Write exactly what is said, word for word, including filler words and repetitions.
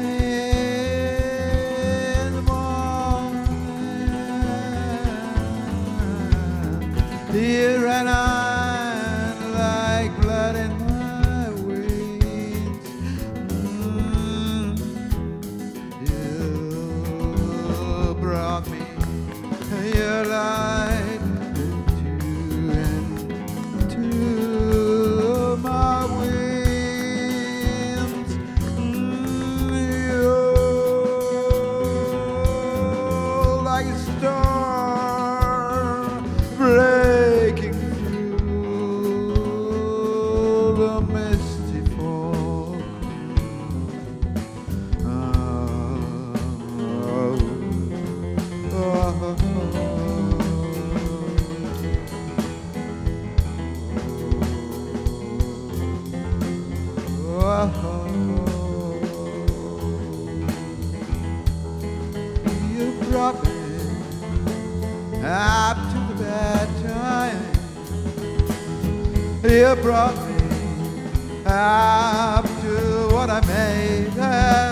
in the morning. Here and I, like blood in my veins. Mm. You brought me your light into, into my wings. Mm, you're like a star breaking through the misty fog. You brought me up to the bad time. You brought me up to what I made.